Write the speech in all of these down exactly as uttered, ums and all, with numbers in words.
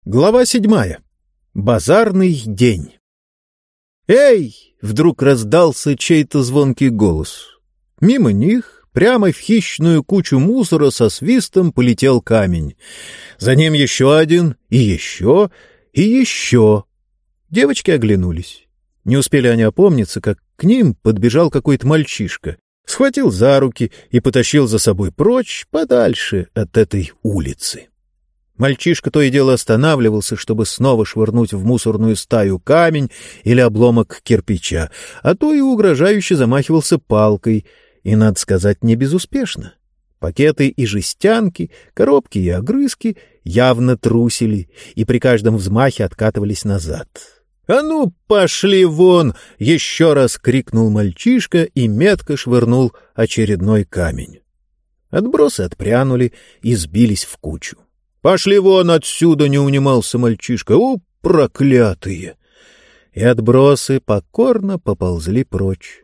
Глава седьмая. Базарный день. «Эй!» — вдруг раздался чей-то звонкий голос. Мимо них, прямо в хищную кучу мусора со свистом полетел камень. За ним еще один, и еще, и еще. Девочки оглянулись. Не успели они опомниться, как к ним подбежал какой-то мальчишка, схватил за руки и потащил за собой прочь, подальше от этой улицы. Мальчишка то и дело останавливался, чтобы снова швырнуть в мусорную стаю камень или обломок кирпича, а то и угрожающе замахивался палкой, и, надо сказать, не безуспешно. Пакеты и жестянки, коробки и огрызки явно трусили и при каждом взмахе откатывались назад. «А ну, пошли вон!» — еще раз крикнул мальчишка и метко швырнул очередной камень. Отбросы отпрянули и сбились в кучу. «Пошли вон отсюда!» — не унимался мальчишка. «О, проклятые!» И отбросы покорно поползли прочь.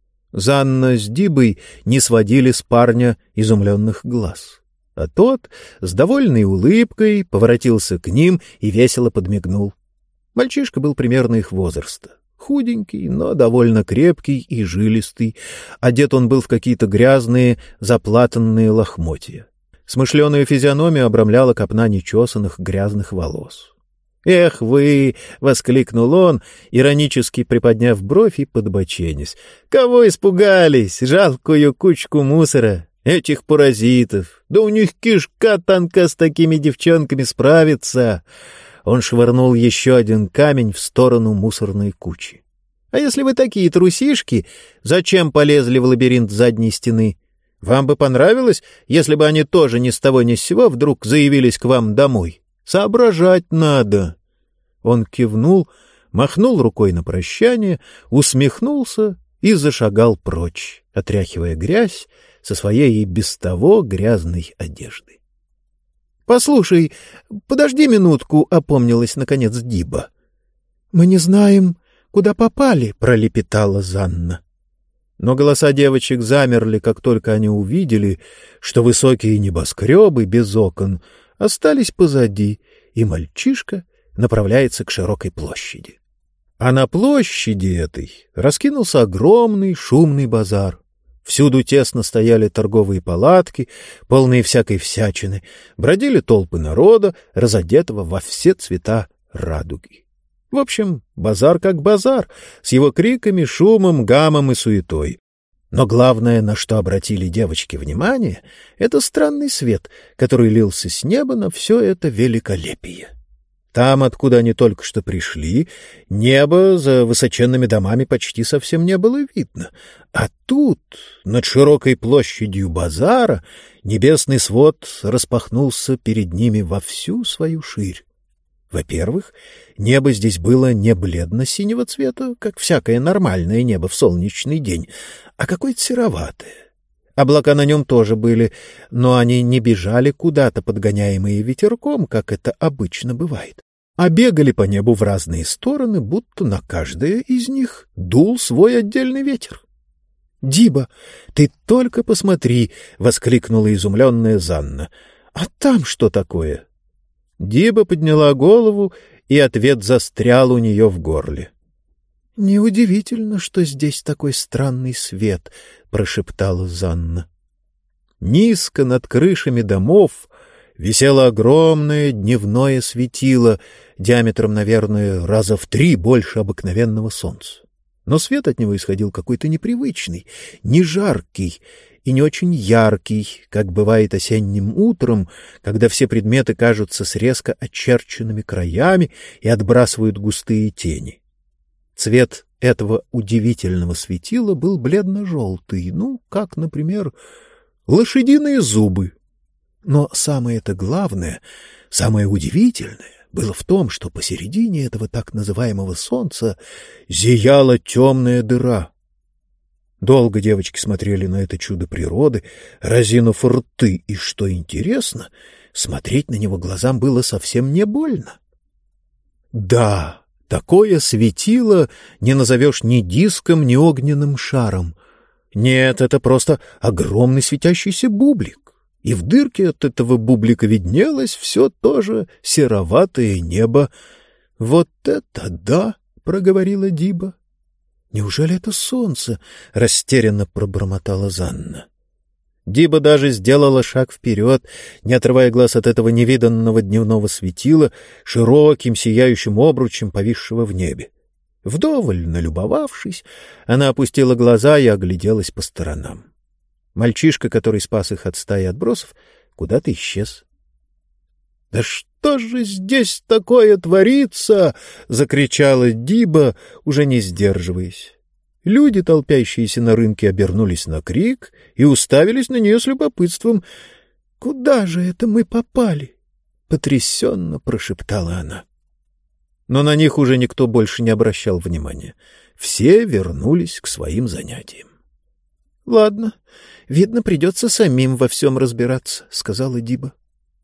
Занна с Дибой не сводили с парня изумленных глаз. А тот с довольной улыбкой поворотился к ним и весело подмигнул. Мальчишка был примерно их возраста. Худенький, но довольно крепкий и жилистый. Одет он был в какие-то грязные, заплатанные лохмотья. Смышленую физиономию обрамляла копна нечесанных грязных волос. «Эх вы!» — воскликнул он, иронически приподняв бровь и подбоченясь. «Кого испугались? Жалкую кучку мусора! Этих паразитов! Да у них кишка танка с такими девчонками справиться!» Он швырнул еще один камень в сторону мусорной кучи. «А если вы такие трусишки, зачем полезли в лабиринт задней стены? Вам бы понравилось, если бы они тоже ни с того ни с сего вдруг заявились к вам домой? Соображать надо!» Он кивнул, махнул рукой на прощание, усмехнулся и зашагал прочь, отряхивая грязь со своей и без того грязной одежды. «Послушай, подожди минутку», — опомнилась, наконец, Диба. «Мы не знаем, куда попали», — пролепетала Занна. Но голоса девочек замерли, как только они увидели, что высокие небоскребы без окон остались позади, и мальчишка направляется к широкой площади. А на площади этой раскинулся огромный шумный базар. Всюду тесно стояли торговые палатки, полные всякой всячины, бродили толпы народа, разодетого во все цвета радуги. В общем, базар как базар, с его криками, шумом, гамом и суетой. Но главное, на что обратили девочки внимание, — это странный свет, который лился с неба на все это великолепие. Там, откуда они только что пришли, небо за высоченными домами почти совсем не было видно. А тут, над широкой площадью базара, небесный свод распахнулся перед ними во всю свою ширь. Во-первых, небо здесь было не бледно-синего цвета, как всякое нормальное небо в солнечный день, а какое-то сероватое. Облака на нем тоже были, но они не бежали куда-то, подгоняемые ветерком, как это обычно бывает, а бегали по небу в разные стороны, будто на каждое из них дул свой отдельный ветер. — Диба, ты только посмотри! — воскликнула изумленная Занна. — А там что такое? Диба подняла голову, и ответ застрял у нее в горле. — Неудивительно, что здесь такой странный свет, — прошептала Занна. Низко над крышами домов висело огромное дневное светило, диаметром, наверное, раза в три больше обыкновенного солнца. Но свет от него исходил какой-то непривычный, не жаркий и не очень яркий, как бывает осенним утром, когда все предметы кажутся с резко очерченными краями и отбрасывают густые тени. Цвет этого удивительного светила был бледно-желтый, ну, как, например, лошадиные зубы. Но самое-то главное, самое удивительное было в том, что посередине этого так называемого солнца зияла темная дыра. Долго девочки смотрели на это чудо природы, разинув рты, и, что интересно, смотреть на него глазам было совсем не больно. Да, такое светило не назовешь ни диском, ни огненным шаром. Нет, это просто огромный светящийся бублик. и в дырке от этого бублика виднелось все то же сероватое небо. — Вот это да! — проговорила Диба. — Неужели это солнце? — растерянно пробормотала Занна. Диба даже сделала шаг вперед, не отрывая глаз от этого невиданного дневного светила, широким сияющим обручем, повисшего в небе. Вдоволь налюбовавшись, она опустила глаза и огляделась по сторонам. Мальчишка, который спас их от стаи отбросов, куда-то исчез. — Да что же здесь такое творится? — закричала Диба, уже не сдерживаясь. Люди, толпящиеся на рынке, обернулись на крик и уставились на нее с любопытством. — Куда же это мы попали? — потрясенно прошептала она. Но на них уже никто больше не обращал внимания. Все вернулись к своим занятиям. — Ладно, видно, придется самим во всем разбираться, — сказала Диба.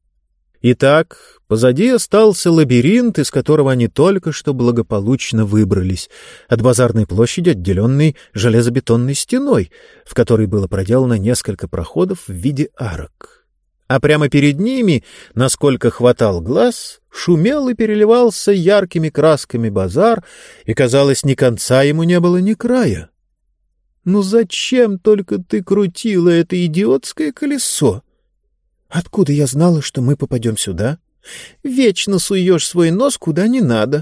Итак, позади остался лабиринт, из которого они только что благополучно выбрались, от базарной площади, отделенной железобетонной стеной, в которой было проделано несколько проходов в виде арок. А прямо перед ними, насколько хватал глаз, шумел и переливался яркими красками базар, и, казалось, ни конца ему не было, ни края. — Ну зачем только ты крутила это идиотское колесо? — Откуда я знала, что мы попадем сюда? Вечно суешь свой нос куда не надо.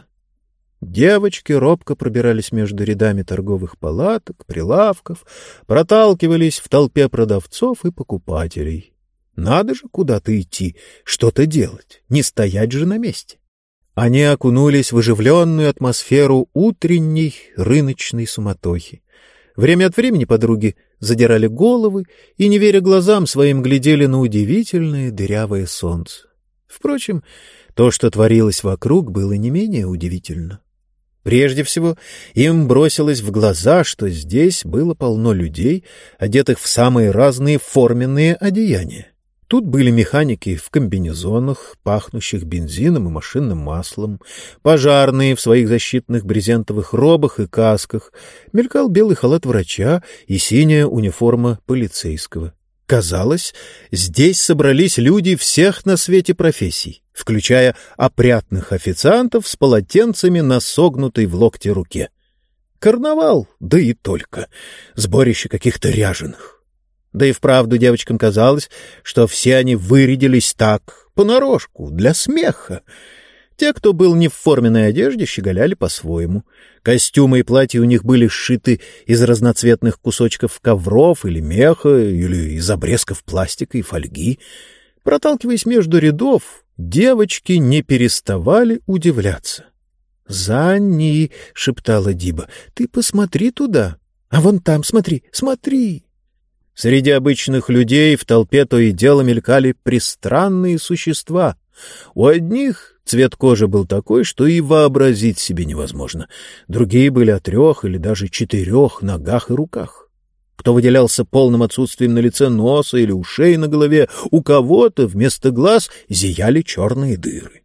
Девочки робко пробирались между рядами торговых палаток, прилавков, проталкивались в толпе продавцов и покупателей. Надо же куда-то идти, что-то делать, не стоять же на месте. Они окунулись в оживленную атмосферу утренней рыночной суматохи. Время от времени подруги задирали головы и, не веря глазам своим, глядели на удивительное дырявое солнце. Впрочем, то, что творилось вокруг, было не менее удивительно. Прежде всего, им бросилось в глаза, что здесь было полно людей, одетых в самые разные форменные одеяния. Тут были механики в комбинезонах, пахнущих бензином и машинным маслом, пожарные в своих защитных брезентовых робах и касках, мелькал белый халат врача и синяя униформа полицейского. Казалось, здесь собрались люди всех на свете профессий, включая опрятных официантов с полотенцами на согнутой в локте руке. Карнавал, да и только, сборище каких-то ряженых. Да и вправду девочкам казалось, что все они вырядились так, понарошку, для смеха. Те, кто был не в форменной одежде, щеголяли по-своему. Костюмы и платья у них были сшиты из разноцветных кусочков ковров или меха, или из обрезков пластика и фольги. Проталкиваясь между рядов, девочки не переставали удивляться. — Занни, — шептала Диба, — ты посмотри туда. А вон там, смотри, смотри. Среди обычных людей в толпе то и дело мелькали пристранные существа. У одних цвет кожи был такой, что и вообразить себе невозможно. Другие были о трех или даже четырех ногах и руках. Кто выделялся полным отсутствием на лице носа или ушей на голове, у кого-то вместо глаз зияли черные дыры.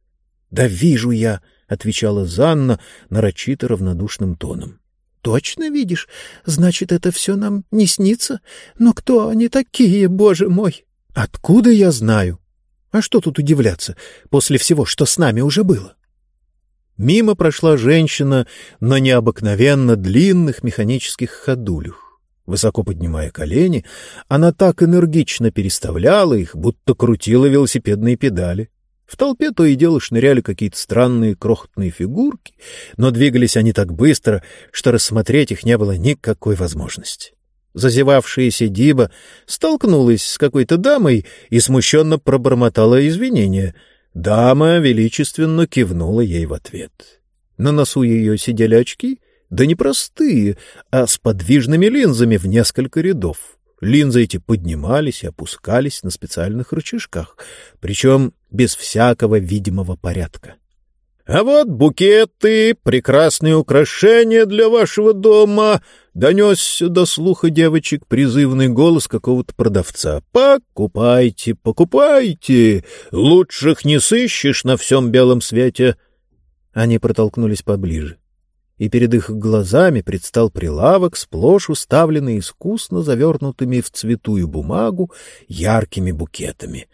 — Да вижу я, — отвечала Занна нарочито равнодушным тоном. — Точно видишь? Значит, это все нам не снится? Но кто они такие, боже мой? — Откуда я знаю? А что тут удивляться после всего, что с нами уже было? Мимо прошла женщина на необыкновенно длинных механических ходулях. Высоко поднимая колени, она так энергично переставляла их, будто крутила велосипедные педали. В толпе то и дело шныряли какие-то странные крохотные фигурки, но двигались они так быстро, что рассмотреть их не было никакой возможности. Зазевавшаяся Диба столкнулась с какой-то дамой и смущенно пробормотала извинения. Дама величественно кивнула ей в ответ. На носу ее сидели очки, да не простые, а с подвижными линзами в несколько рядов. Линзы эти поднимались и опускались на специальных рычажках, причем без всякого видимого порядка. — А вот букеты, прекрасные украшения для вашего дома! — донесся до слуха девочек призывный голос какого-то продавца. — Покупайте, покупайте! Лучших не сыщешь на всем белом свете! Они протолкнулись поближе. и перед их глазами предстал прилавок, сплошь уставленный искусно завернутыми в цветную бумагу яркими букетами.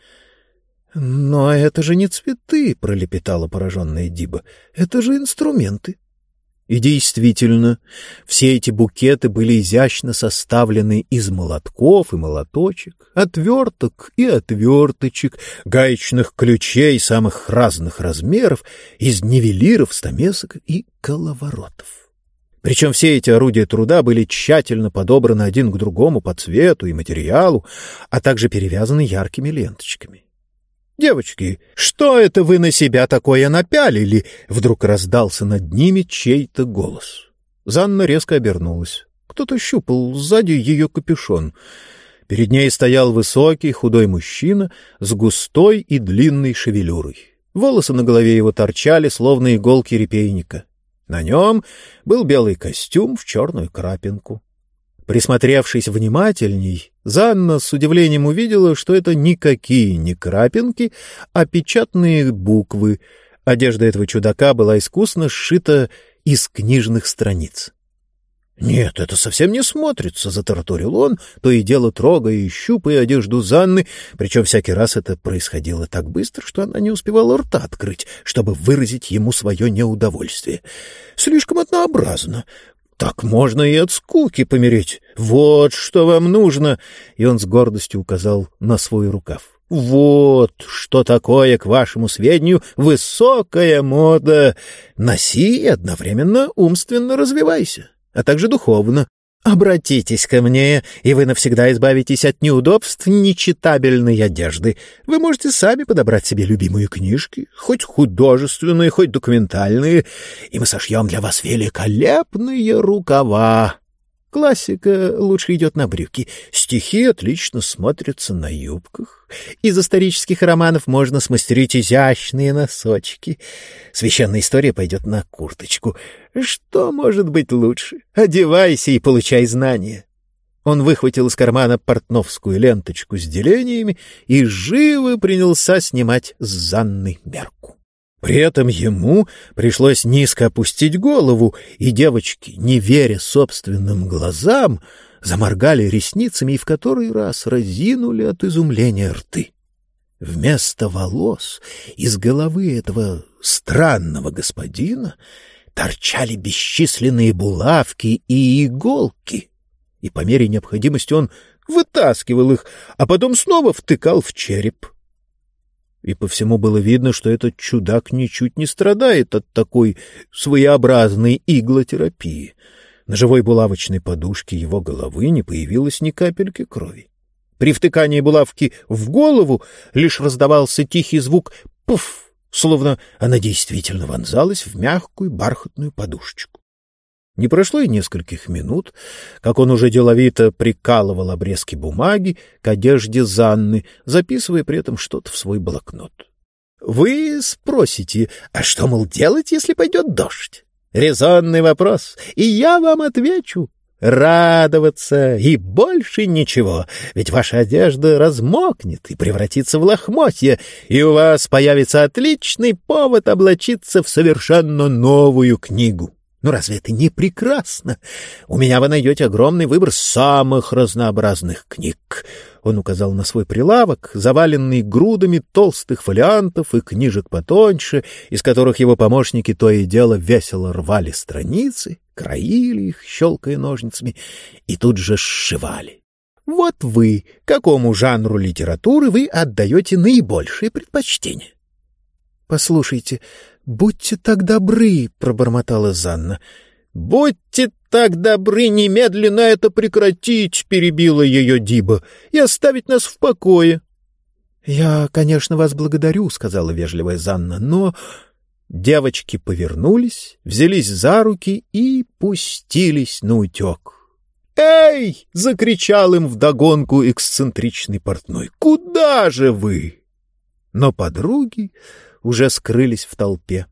— Но это же не цветы, — пролепетала пораженная Диба, — это же инструменты. И действительно, все эти букеты были изящно составлены из молотков и молоточек, отверток и отверточек, гаечных ключей самых разных размеров, из нивелиров, стамесок и коловоротов. Причем все эти орудия труда были тщательно подобраны один к другому по цвету и материалу, а также перевязаны яркими ленточками. «Девочки, что это вы на себя такое напялили?» Вдруг раздался над ними чей-то голос. Занна резко обернулась. Кто-то щупал сзади ее капюшон. Перед ней стоял высокий, худой мужчина с густой и длинной шевелюрой. Волосы на голове его торчали, словно иголки репейника. На нем был белый костюм в черную крапинку. Присмотревшись внимательней, Занна с удивлением увидела, что это никакие не крапинки, а печатные буквы. Одежда этого чудака была искусно сшита из книжных страниц. — Нет, это совсем не смотрится, — затараторил он, то и дело трогая и щупая одежду Занны, причем всякий раз это происходило так быстро, что она не успевала рта открыть, чтобы выразить ему свое неудовольствие. — Слишком однообразно. Так можно и от скуки помереть. Вот что вам нужно. И он с гордостью указал на свой рукав. Вот что такое, к вашему сведению, высокая мода. Носи и одновременно умственно развивайся, а также духовно. Обратитесь ко мне, и вы навсегда избавитесь от неудобств нечитабельной одежды. Вы можете сами подобрать себе любимые книжки, хоть художественные, хоть документальные, и мы сошьем для вас великолепные рукава. Классика лучше идет на брюки, стихи отлично смотрятся на юбках. Из исторических романов можно смастерить изящные носочки. Священная история пойдет на курточку. Что может быть лучше? Одевайся и получай знания. Он выхватил из кармана портновскую ленточку с делениями и живо принялся снимать с Занны мерку. При этом ему пришлось низко опустить голову, и девочки, не веря собственным глазам, заморгали ресницами и в который раз разинули от изумления рты. Вместо волос из головы этого странного господина торчали бесчисленные булавки и иголки, и по мере необходимости он вытаскивал их, а потом снова втыкал в череп. И по всему было видно, что этот чудак ничуть не страдает от такой своеобразной иглотерапии. На живой булавочной подушке его головы не появилось ни капельки крови. При втыкании булавки в голову лишь раздавался тихий звук «пуф», словно она действительно вонзалась в мягкую бархатную подушечку. Не прошло и нескольких минут, как он уже деловито прикалывал обрезки бумаги к одежде Занны, записывая при этом что-то в свой блокнот. Вы спросите, а что, мол, делать, если пойдет дождь? Резонный вопрос, и я вам отвечу. Радоваться и больше ничего, ведь ваша одежда размокнет и превратится в лохмотья, и у вас появится отличный повод облачиться в совершенно новую книгу. Ну разве это не прекрасно? У меня вы найдете огромный выбор самых разнообразных книг. Он указал на свой прилавок, заваленный грудами толстых фолиантов и книжек потоньше, из которых его помощники то и дело весело рвали страницы, краили их, щелкая ножницами, и тут же сшивали. Вот вы, какому жанру литературы вы отдаете наибольшее предпочтение? — Послушайте, будьте так добры, — пробормотала Занна. — Будьте так добры немедленно это прекратить, — перебила ее Диба, — и оставить нас в покое. — Я, конечно, вас благодарю, — сказала вежливая Занна, — но... Девочки повернулись, взялись за руки и пустились наутек. «Эй!» — закричал им вдогонку эксцентричный портной. «Куда же вы?» Но подруги уже скрылись в толпе.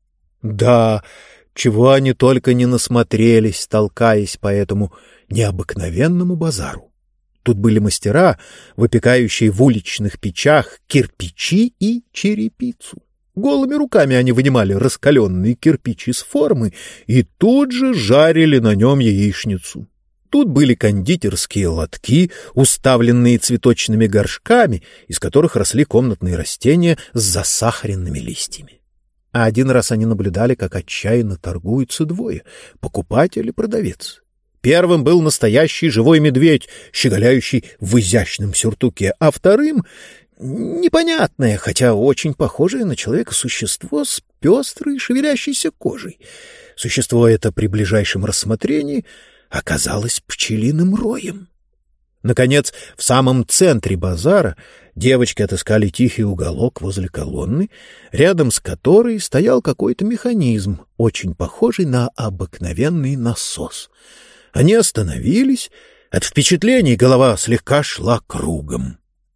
Да, чего они только не насмотрелись, толкаясь по этому необыкновенному базару. Тут были мастера, выпекающие в уличных печах кирпичи и черепицу. Голыми руками они вынимали раскаленный кирпич из формы и тут же жарили на нем яичницу. Тут были кондитерские лотки, уставленные цветочными горшками, из которых росли комнатные растения с засахаренными листьями. А один раз они наблюдали, как отчаянно торгуются двое — покупатель и продавец. Первым был настоящий живой медведь, щеголяющий в изящном сюртуке, а вторым — непонятное, хотя очень похожее на человека существо с пестрой шевелящейся кожей. Существо это при ближайшем рассмотрении оказалось пчелиным роем. Наконец, в самом центре базара девочки отыскали тихий уголок возле колонны, рядом с которой стоял какой-то механизм, очень похожий на обыкновенный насос. Они остановились, от впечатлений голова слегка шла кругом.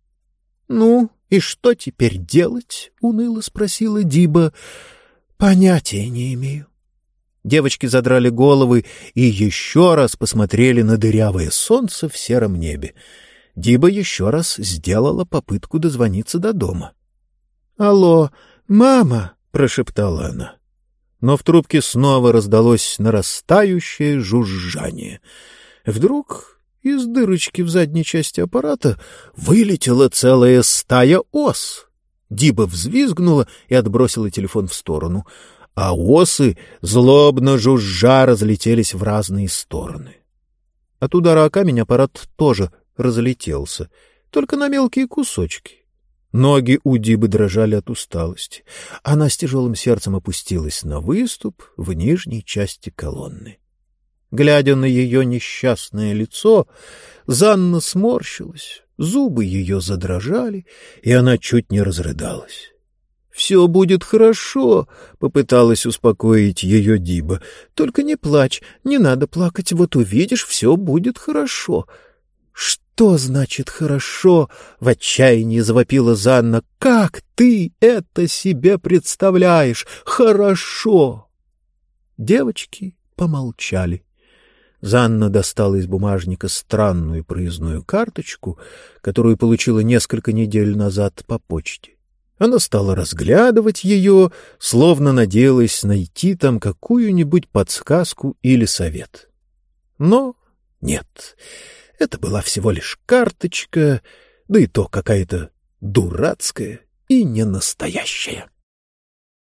— Ну, и что теперь делать? — уныло спросила Диба. — Понятия не имею. Девочки задрали головы и еще раз посмотрели на дырявое солнце в сером небе. Диба еще раз сделала попытку дозвониться до дома. — Алло, мама! — прошептала она. Но в трубке снова раздалось нарастающее жужжание. Вдруг из дырочки в задней части аппарата вылетела целая стая ос. Диба взвизгнула и отбросила телефон в сторону, а осы, злобно жужжа, разлетелись в разные стороны. От удара о камень аппарат тоже разлетелся, только на мелкие кусочки. Ноги у Дибы дрожали от усталости. Она с тяжелым сердцем опустилась на выступ в нижней части колонны. Глядя на ее несчастное лицо, Занна сморщилась, зубы ее задрожали, и она чуть не разрыдалась. — Все будет хорошо, — попыталась успокоить ее Диба. — Только не плачь, не надо плакать, вот увидишь, все будет хорошо. — Что значит «хорошо»? — в отчаянии завопила Занна. — Как ты это себе представляешь? Хорошо! Девочки помолчали. Занна достала из бумажника странную проездную карточку, которую получила несколько недель назад по почте. Она стала разглядывать ее, словно надеялась найти там какую-нибудь подсказку или совет. Но нет, это была всего лишь карточка, да и то какая-то дурацкая и ненастоящая.